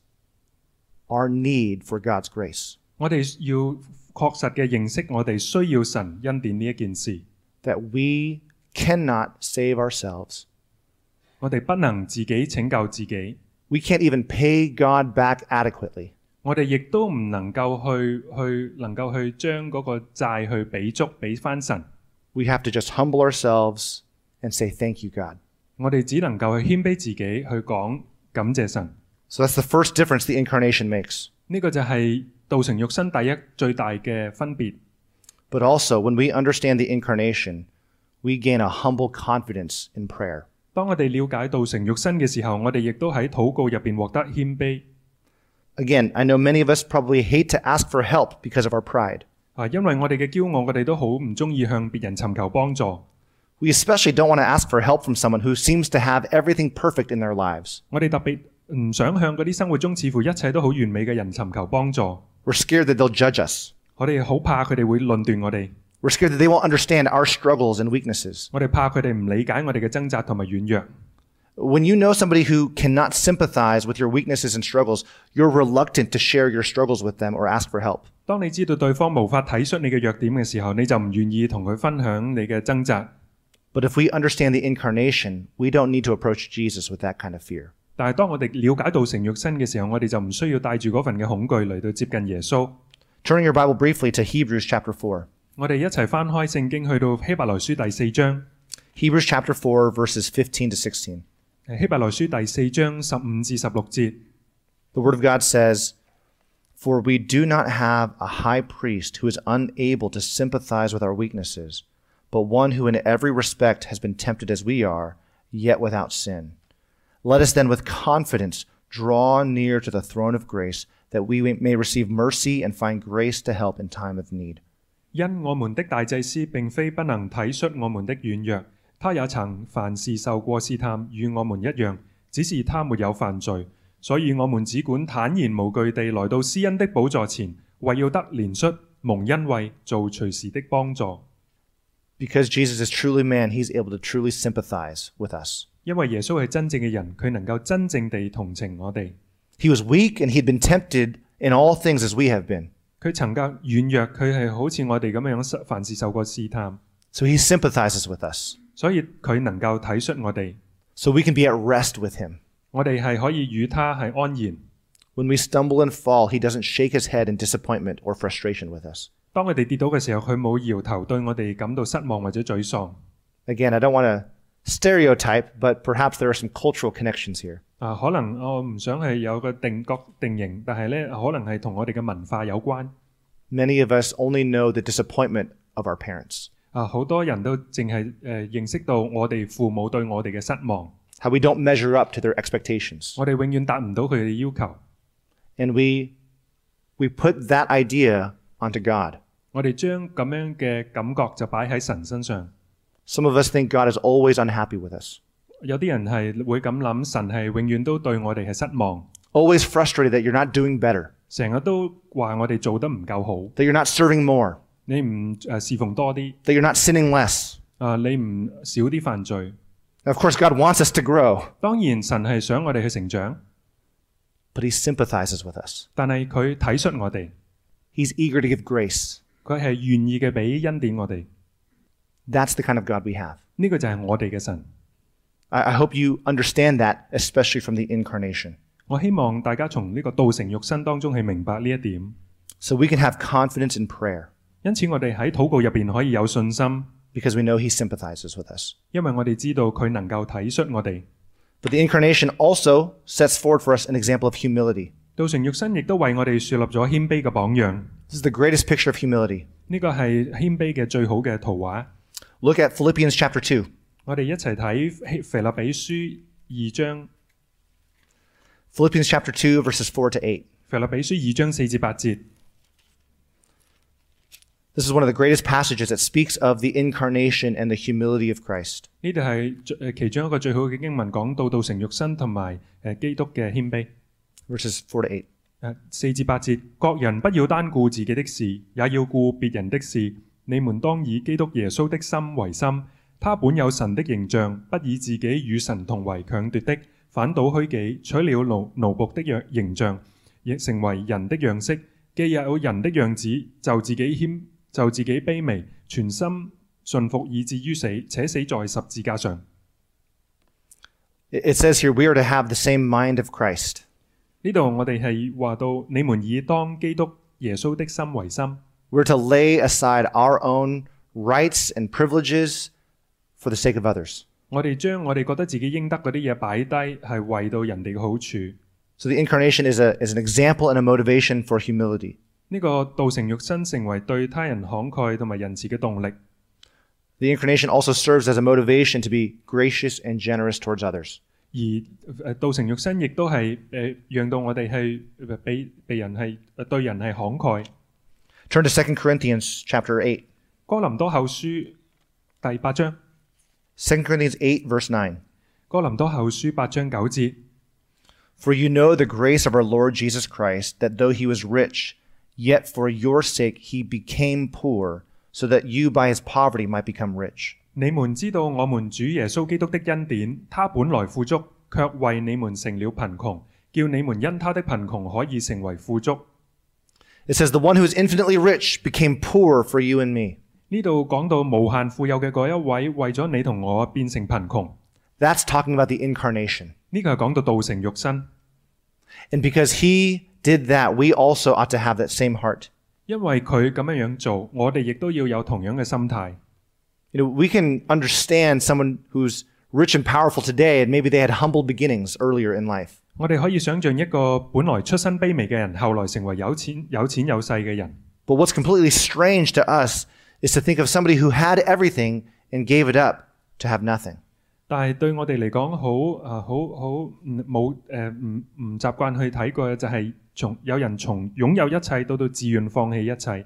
our need for God's grace. 我哋要確實嘅認識，我哋需要神恩典呢一件事。 That we cannot save ourselves. 我哋不能自己拯救自己， We can't even pay God back adequately. 我哋亦都唔能夠去去能夠去將嗰個債去俾足俾翻神。 We have to just humble ourselves and say, thank you, God. 我哋只能夠去謙卑自己，去講感謝神。 So that's the first difference the incarnation makes. 呢個就係道成肉身第一最大嘅分別。 But also, when we understand the incarnation, we gain a humble confidence in prayer. 當我哋了解道成肉身嘅時候，我哋亦都喺禱告入邊獲得謙卑。 Again, I know many of us probably hate to ask for help because of our pride. 啊，因為我哋嘅驕傲，我哋都好唔中意向別人尋求幫助。 We especially don't want to ask for help from someone who seems to have everything perfect in their lives. 我哋特別唔想向嗰啲生活中似乎一切都好完美嘅人尋求幫助。 We're scared that they'll judge us. 我哋好怕佢哋會論斷我哋， We're scared that they won't understand our struggles and weaknesses. 我哋怕佢哋唔理解我哋嘅掙扎同埋軟弱。 When you know somebody who cannot sympathize with your weaknesses and struggles, you're reluctant to share your struggles with them or ask for help. 當你知道對方無法體恤你嘅弱點嘅時候，你就唔願意同佢分享你嘅掙扎。 But if we understand the incarnation, we don't need to approach Jesus with that kind of fear. 但係當我哋了解到成肉身嘅時候，我哋就唔需要帶住嗰份嘅恐懼嚟到接近耶穌。 Turn your Bible briefly to Hebrews chapter four. 我哋一齊翻開聖經去到希伯來書第四章。 Hebrews chapter four, verses fifteen to sixteen. 希伯來書第四章十五至十六節。 The Word of God says, For we do not have a high priest who is unable to sympathize with our weaknesses, but one who in every respect has been tempted as we are, yet without sin. Let us then with confidence draw near to the throne of grace, that we may receive mercy and find grace to help in time of need. 因我們的大祭司並非不能體恤我們的軟弱，他也曾凡事受過試探，與我們一樣，只是他沒有犯罪。所以我們只管坦然無懼地來到施恩的寶座前，為要得憐恤、蒙恩惠、做隨時的幫助。 Because Jesus is truly man, he's able to truly sympathize with us. 因為耶穌係真正嘅人，佢能夠真正地同情我哋。 He was weak and he'd been tempted in all things as we have been. 佢曾經軟弱，佢係好似我哋咁樣凡事受過試探。 So he sympathizes with us. 所以佢能夠體恤我哋， So we can be at rest with him. 我哋係可以與他係安然。 When we stumble and fall, he doesn't shake his head in disappointment or frustration with us. 當我哋跌倒嘅時候，佢冇搖頭對我哋感到失望或者沮喪。 Again, I don't want to stereotype, but perhaps there are some cultural connections here. 啊，可能我唔想係有個定角定型，但係咧可能係同我哋嘅文化有關。 Many of us only know the disappointment of our parents, 啊，好多人都淨係誒認識到我哋父母對我哋嘅失望， how we don't measure up to their expectations. 我哋永遠達唔到佢哋嘅要求， And we we put that idea onto God. 我哋將咁樣嘅感覺就擺喺神身上。 Some of us think God is always unhappy with us, 有啲人係會咁諗，神係永遠都對我哋係失望， always frustrated that you're not doing better, 成日都話我哋做得唔夠好， that you're not serving more, 你唔誒侍奉多啲， that you're not sinning less. 啊你唔少啲犯罪。 Of course, God wants us to grow, 當然神係想我哋去成長， but he sympathizes with us. 但係佢體恤我哋， He's eager to give grace. 佢係願意嘅俾恩典我哋。 That's the kind of God we have. 呢個就係我哋嘅神。 I, I hope you understand that, especially from the incarnation. 我希望大家從呢個道成肉身當中去明白呢一點。 So we can have confidence in prayer 因此我哋喺禱告入邊可以有信心， because we know he sympathizes with us. 因為我哋知道佢能夠體恤我哋。 But the incarnation also sets forward for us an example of humility. 道成肉身亦都為我哋樹立咗謙卑嘅榜樣。 This is the greatest picture of humility. 呢個係謙卑嘅最好嘅圖畫。 Look at Philippians chapter two. 我哋一齊睇腓立比書二章， Philippians chapter two, verses four to eight. 腓立比書二章四至八節。 This is one of the greatest passages that speaks of the incarnation and the humility of Christ. 呢度係誒其中一個最好嘅經文，講到道成肉身同埋誒基督嘅謙卑。 Verses four to eight. 誒四至八節，各人不要單顧自己的事，也要顧別人的事。你們當以基督耶穌的心為心，他本有神的形象，不以自己與神同為強奪的，反倒虛己，取了奴奴僕的樣形象，亦成為人的樣式。既有人的樣子，就自己謙就自己卑微，全心順服以至於死，且死在十字架上。 It it says here we are to have the same mind of Christ. 呢度我哋係話到，你們以當基督耶穌的心為心。 We're to lay aside our own rights and privileges for the sake of others. 我哋將我哋覺得自己應得嗰啲嘢擺低，係為到人哋嘅好處。 So the incarnation is a is an example and a motivation for humility. 呢個道成肉身成為對他人慷慨同埋仁慈嘅動力。 The incarnation also serves as a motivation to be gracious and generous towards others. 而誒道成肉身亦都係誒讓到我哋去誒俾俾人係誒對人係慷慨。 Turn to Second Corinthians chapter eight. 哥林多後書第八章， Second Corinthians eight, verse nine. 哥林多後書八章九節。 For you know the grace of our Lord Jesus Christ, that though he was rich, yet for your sake he became poor, so that you by his poverty might become rich. 你們知道我們主耶穌基督的恩典，他本來富足，卻為你們成了貧窮，叫你們因他的貧窮可以成為富足。 It says, the one who is infinitely rich became poor for you and me. 呢度講到無限富有嘅嗰一位，為咗你同我變成貧窮。 That's talking about the incarnation. 呢個係講到道成肉身， And because he did that, we also ought to have that same heart. 因為佢咁樣樣做，我哋亦都要有同樣嘅心態。 You know, we can understand someone who's rich and powerful today, and maybe they had humble beginnings earlier in life. 我哋可以想象一個本來出身卑微嘅人，後來成為有錢有錢有勢嘅人。 But what's completely strange to us is to think of somebody who had everything and gave it up to have nothing. 但係對我哋嚟講，好啊，好好冇誒唔唔習慣去睇過嘅就係從有人從擁有一切到到自願放棄一切。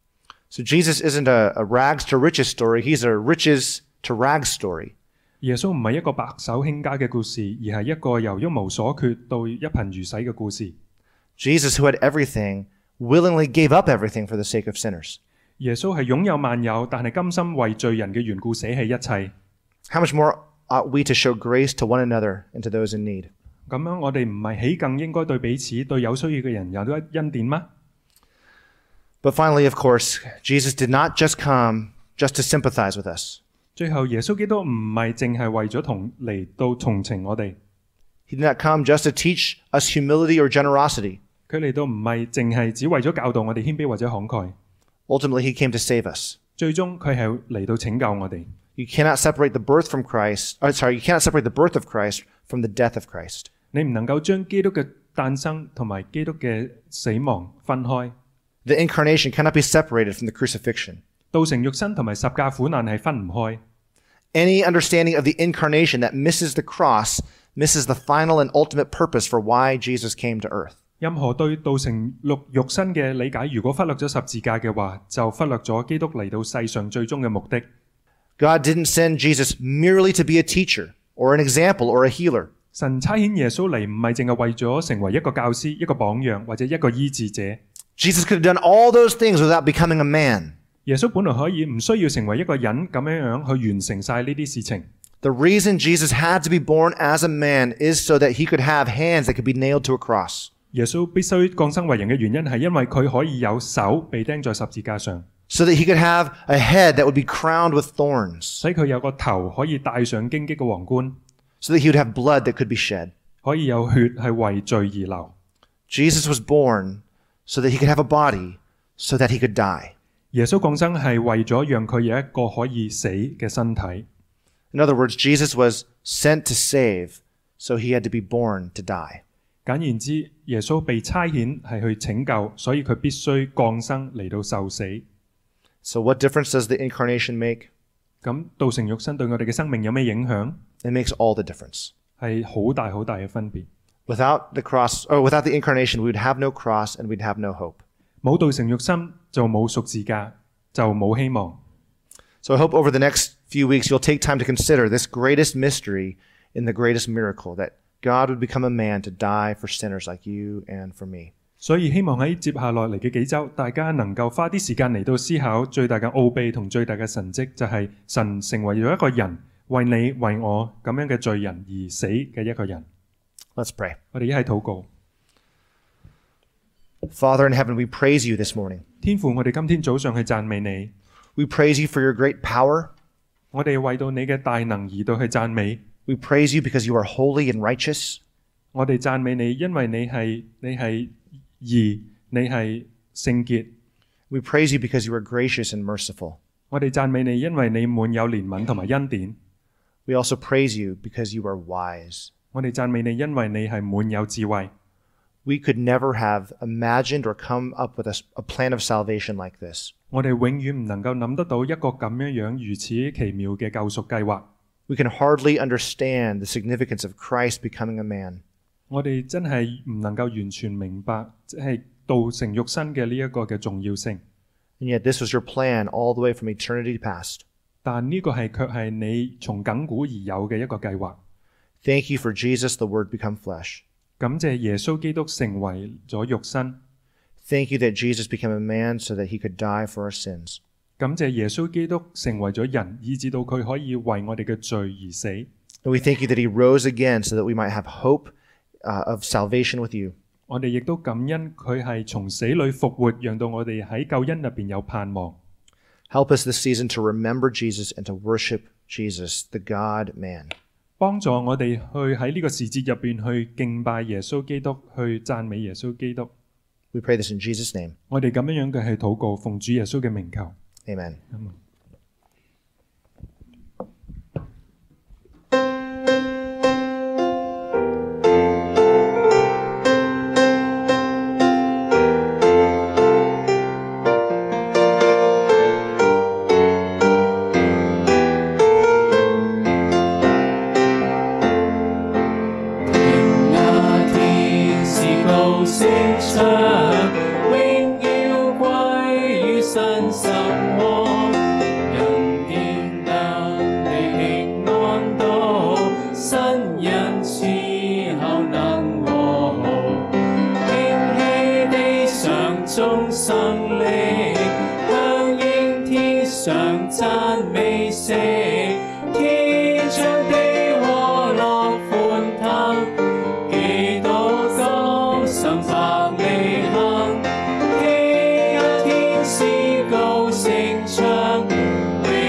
So Jesus isn't a, a rags to riches story. He's a riches to rags story. 耶穌唔係一個白手興家嘅故事，而係一個由一無所缺到一貧如洗嘅故事。 Jesus, who had everything, willingly gave up everything for the sake of sinners. 耶穌係擁有萬有，但係甘心為罪人嘅緣故捨棄一切。 How much more ought we to show grace to one another and to those in need? 咁樣我哋唔係豈更應該對彼此對有需要嘅人有咗恩典嗎？ But finally, of course, Jesus did not just come just to sympathize with us. 最後耶穌基督唔係淨係為咗同嚟到同情我哋， He did not come just to teach us humility or generosity. 佢嚟到唔係淨係只為咗教導我哋謙卑或者慷慨， Ultimately, he came to save us. 最終佢係嚟到拯救我哋。 You cannot separate the birth from Christ. Oh, sorry, you cannot separate the birth of Christ from the death of Christ. 你唔能夠將基督嘅誕生同埋基督嘅死亡分開。 The incarnation cannot be separated from the crucifixion. 道成肉身同埋十架苦難係分唔開。 Any understanding of the incarnation that misses the cross misses the final and ultimate purpose for why Jesus came to earth. 任何對道成肉肉身嘅理解，如果忽略咗十字架嘅話，就忽略咗基督嚟到世上最終嘅目的。 God didn't send Jesus merely to be a teacher or an example or a healer. 神差遣耶穌嚟唔係淨係為咗成為一個教師、一個榜樣或者一個醫治者。 Jesus could have done all those things without becoming a man. 耶穌本來可以唔需要成為一個人咁樣樣去完成晒呢啲事情。 The reason Jesus had to be born as a man is so that he could have hands that could be nailed to a cross. 耶穌必須降生為人嘅原因係因為佢可以有手被釘在十字架上， So that he could have a head that would be crowned with thorns. 使佢有個頭可以戴上荊棘嘅皇冠， So that he would have blood that could be shed. 可以有血係為罪而流。 Jesus was born so that he could have a body, so that he could die. 耶穌降生係為咗讓佢有一個可以死嘅身體。 In other words, Jesus was sent to save, so he had to be born to die. 簡言之，耶穌被差遣係去拯救，所以佢必須降生嚟到受死。 So what difference does the incarnation make? 咁道成肉身對我哋嘅生命有咩影響？ It makes all the difference. 係好大好大嘅分別。 Without the cross, or without the incarnation, we would have no cross and we'd have no hope. 冇道成肉身就冇贖字架，就冇希望。 So I hope over the next few weeks you'll take time to consider this greatest mystery in the greatest miracle, that God would become a man to die for sinners like you and for me. 所以希望喺接下來嚟嘅幾週，大家能夠花啲時間嚟到思考最大嘅奧秘同最大嘅神蹟，就係、是、神成為咗一個人，為你為我咁樣嘅罪人而死嘅一個人。 Let's pray. 我哋一係禱告。 Father in heaven, we praise you this morning. 天父，我哋今天早上去讚美你， We praise you for your great power. 我哋為到你嘅大能而到去讚美。 We praise you because you are holy and righteous. 我哋讚美你，因為你係你係義，你係聖潔。 We praise you because you are gracious and merciful. 我哋讚美你，因為你滿有憐憫同埋恩典。 We also praise you because you are wise. 我哋讚美你，因為你係滿有智慧。 We could never have imagined or come up with a, a plan of salvation like this. 我哋永遠唔能夠諗得到一個咁樣樣如此奇妙嘅救贖計劃。 We can hardly understand the significance of Christ becoming a man. 我哋真係唔能夠完全明白，即係道成肉身嘅呢一個嘅重要性。 And yet this was your plan all the way from eternity past. 但呢個係卻係你從亙古而有嘅一個計劃。 Thank you for Jesus, the Word become flesh. 感謝耶穌基督成為咗肉身。 Thank you that Jesus became a man so that he could die for our sins. 感謝耶穌基督成為咗人，以致到佢可以為我哋嘅罪而死。 And we thank you that he rose again so that we might have hope uh, of salvation with you. 我哋亦都感恩佢係從死裏復活，讓到我哋喺救恩入邊有盼望。 Help us this season to remember Jesus and to worship Jesus, the God-man. 幫助我哋去喺呢個時節入邊去敬拜耶穌基督，去讚美耶穌基督。 We pray this in Jesus' name. 我哋咁樣樣嘅係禱告，奉主耶穌嘅名求。 Amen. Amen. Sing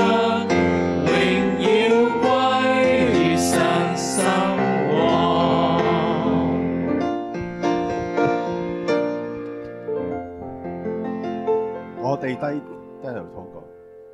榮耀歸於神心王。 我哋低低頭禱告，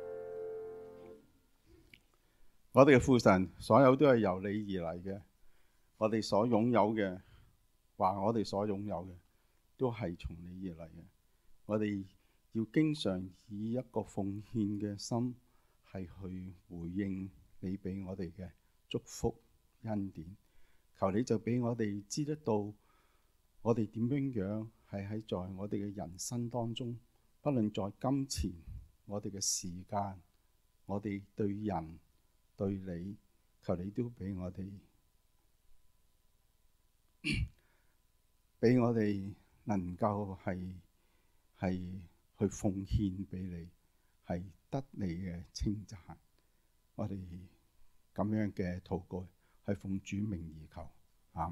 我哋嘅父神，所有都係由你而嚟嘅。我哋所擁有嘅，話我哋所擁有嘅，都係從你而嚟嘅。我哋要經常以一個奉獻嘅心，係去回應你俾我哋嘅祝福恩典。求你就俾我哋知得到，我哋點樣樣係喺在我哋嘅人生當中，不論在金錢、我哋嘅時間、我哋對人對你，求你都俾我哋。俾我哋能夠係係去奉獻俾你，係得你嘅稱讚。我哋咁樣嘅禱告係奉主名而求，啱。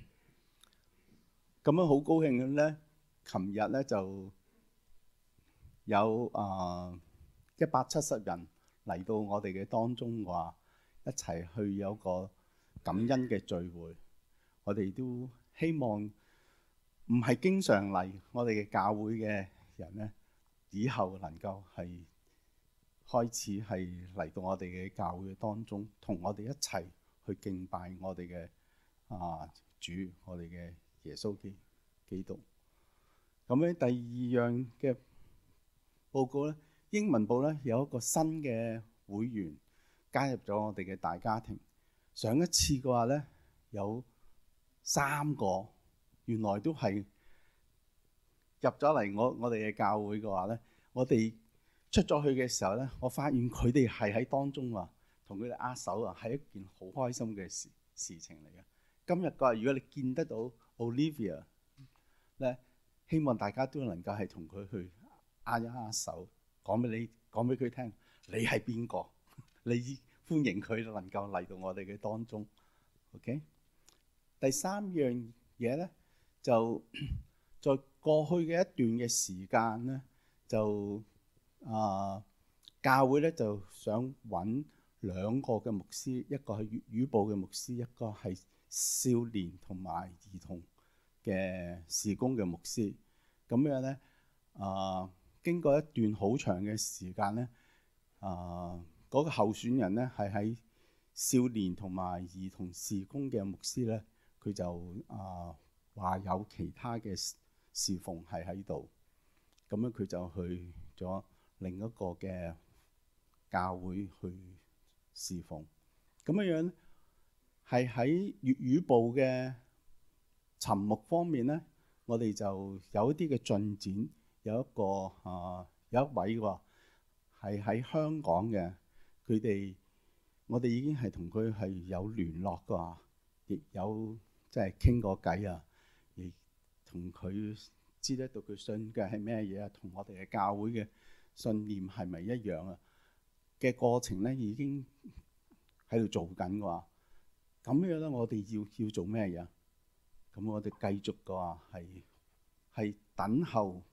咁樣好高興嘅咧，琴日咧就有啊一百七十人嚟到我哋嘅當中，話一齊去有個感恩嘅聚會。我哋都希望唔係經常嚟我哋嘅教會嘅人咧，以後能夠係開始係嚟到我哋嘅教會當中，同我哋一齊去敬拜我哋嘅啊主，我哋嘅耶穌基基督。咁咧第二樣嘅報告咧，英文部咧有一個新嘅會員加入咗我哋嘅大家庭。上一次嘅話咧有三個，原來都係入咗嚟我我哋嘅教會嘅話咧，我哋出咗去嘅時候咧，我發現佢哋係喺當中啊，同佢哋握手啊，係一件好開心嘅事事情嚟嘅。今日嘅話，如果你見得到 Olivia 咧，希望大家都能夠係同佢去握一握手，講俾你講俾佢聽，你係邊個？你歡迎佢能夠嚟到我哋嘅當中。OK。第三樣嘢咧，就在過去嘅一段嘅時間咧，就啊、呃、教會咧就想揾兩個嘅牧師，一個係粵語部嘅牧師，一個係少年同埋兒童嘅事工嘅牧師。咁樣咧啊、呃，經過一段好長嘅時間咧，啊、呃、嗰、那個候選人咧係喺少年同埋兒童事工嘅牧師咧。佢就啊話、呃、有其他嘅侍奉係喺度，咁樣佢就去咗另一個嘅教會去侍奉。咁樣樣係喺粵語部嘅尋牧方面咧，我哋就有一啲嘅進展。有一個啊、呃、有一位喎係喺香港嘅，佢哋我哋已經係同佢係有聯絡㗎，亦有。即係傾過偈啊，亦同佢知得到佢信嘅係咩嘢啊，同我哋嘅教會嘅信念係咪一樣啊？嘅過程咧已經喺度做緊嘅話，咁樣咧我哋要要做咩嘢？咁我哋繼續嘅話係係等候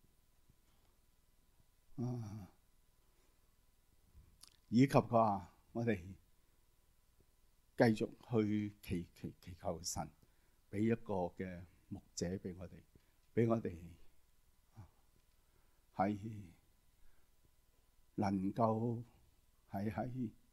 啊，以及嘅話我哋。繼續去祈祈祈求神俾一個嘅牧者俾我哋，俾我哋係能夠係喺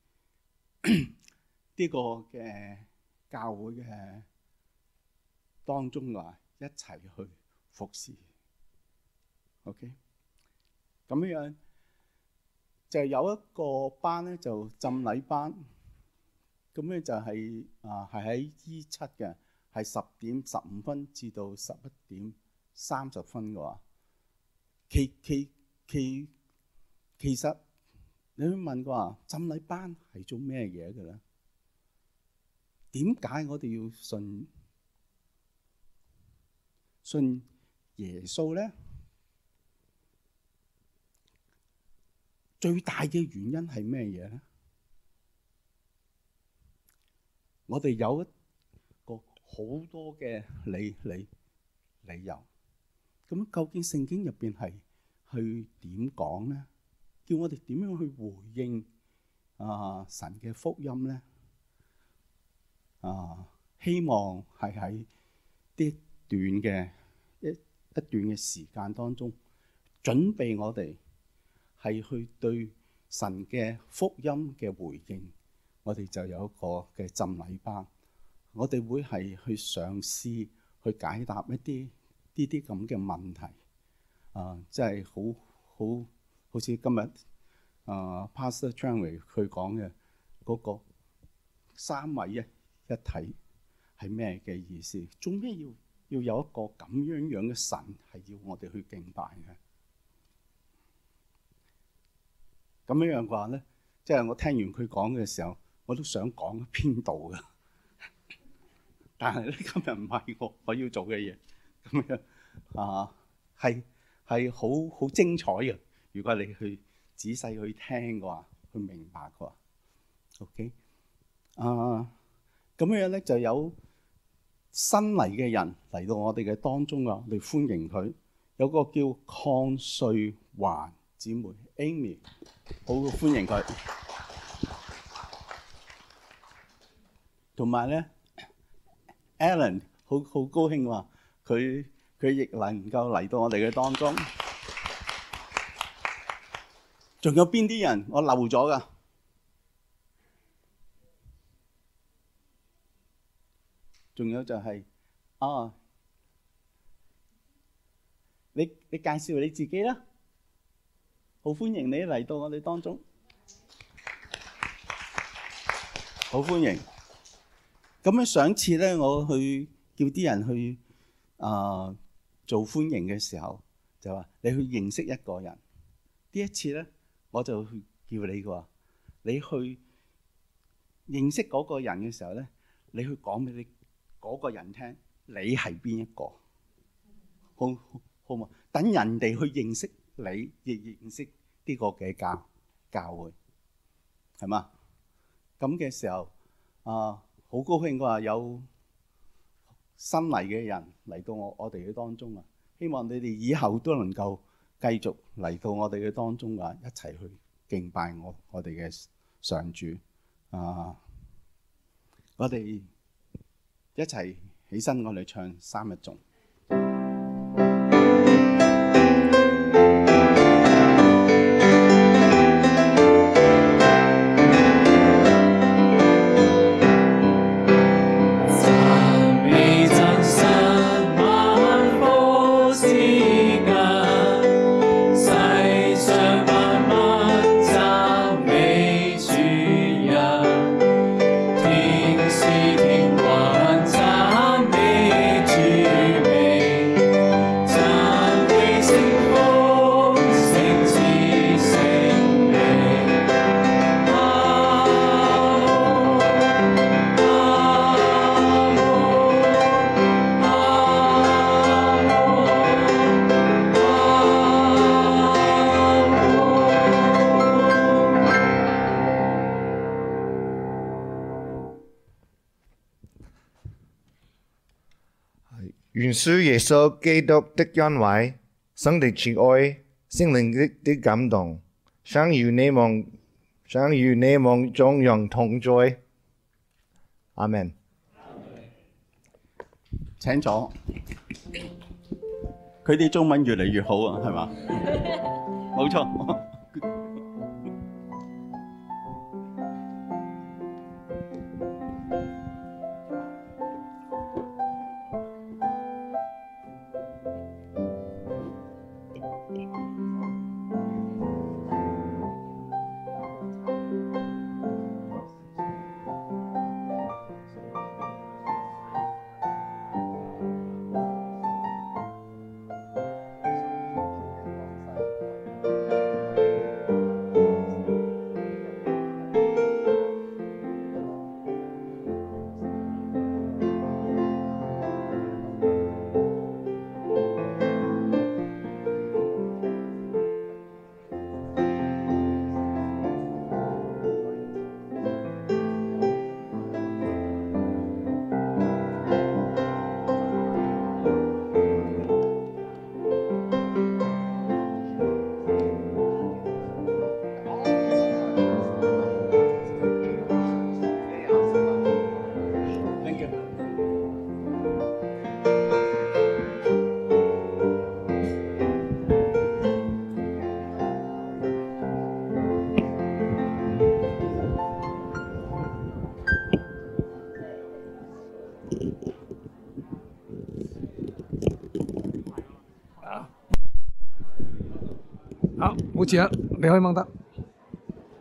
呢個嘅教會嘅當中啊，一齊去服侍。OK，咁樣就有一個班咧，就浸禮班。咁咧就係啊，係喺 E 七嘅，係十點十五分至到十一點三十分嘅話，其其其其實你去問過話，浸禮班係做咩嘢嘅咧？點解我哋要信信耶穌咧？最大嘅原因係咩嘢咧？我哋有一個好多嘅理理理由，咁究竟聖經入邊係去點講咧？叫我哋點樣去回應啊神嘅福音咧，啊希望係喺啲短嘅一一段嘅時間當中，準備我哋係去對神嘅福音嘅回應。我哋就有一個嘅浸禮班，我哋會係去嘗試去解答一啲呢啲咁嘅問題。啊，即係好好好似今日啊 Pastor Chanwei 佢講嘅嗰個三位一一體係咩嘅意思？做咩要要有一個咁樣樣嘅神係要我哋去敬拜嘅？咁樣樣嘅話咧，即係我聽完佢講嘅時候，我都想講篇道嘅，但係咧今日唔係我我要做嘅嘢，咁樣啊係係好好精彩嘅。如果你去仔細去聽嘅話，去明白嘅話 ，OK 啊，咁樣咧就有新嚟嘅人嚟到我哋嘅當中啊，我哋歡迎佢。有個叫鄺瑞環姊妹 Amy， 好歡迎佢。同埋咧 ，Alan 好好高興話佢佢亦能夠嚟到我哋嘅當中。仲有邊啲人我漏咗噶？仲有就係、是、啊，你你介紹你自己啦，好歡迎你嚟到我哋當中，好歡迎。咁樣上次咧，我去叫啲人去啊、呃、做歡迎嘅時候，就話你去認識一個人。呢一次咧，我就去叫你嘅話，你去認識嗰個人嘅時候咧，你去講俾你嗰個人聽，你係邊一個？好好嘛？等人哋去認識你，亦認識呢個嘅教教會，係嘛？咁嘅時候啊。好高興嘅話有新嚟嘅人嚟到我我哋嘅當中啊！希望你哋以後都能夠繼續嚟到我哋嘅當中啊，一齊去敬拜我我哋嘅上主啊！我哋一齊起身，我哋唱三一頌。 願主耶穌基督的恩惠、神的慈愛、聖靈的的感動，常與你們常與你們眾人同在。阿們。 請坐。佢啲中文越嚟越好啊，係嘛？冇錯。 好，冇事啊，你可以掹得。